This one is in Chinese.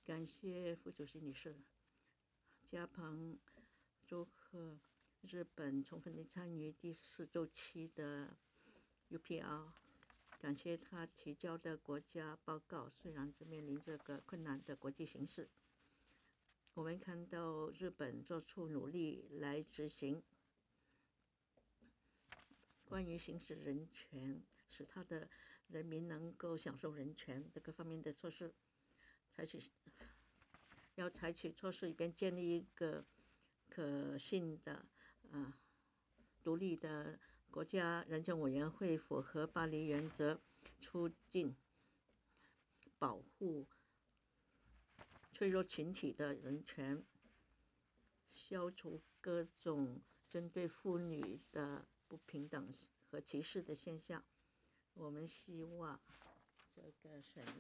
感谢副主席女士。加蓬祝贺日本充分地参与第4周期的 UPR， 感谢他提交的国家报告。虽然正面临这个困难的国际形势，我们看到日本做出努力来执行关于行使人权，使他的人民能够享受人权的各方面的措施，要采取措施以便建立一个可信的独立的国家人权委员会，符合巴黎原则，促进保护脆弱群体的人权，消除各种针对妇女的不平等和歧视的现象。我们希望这个审议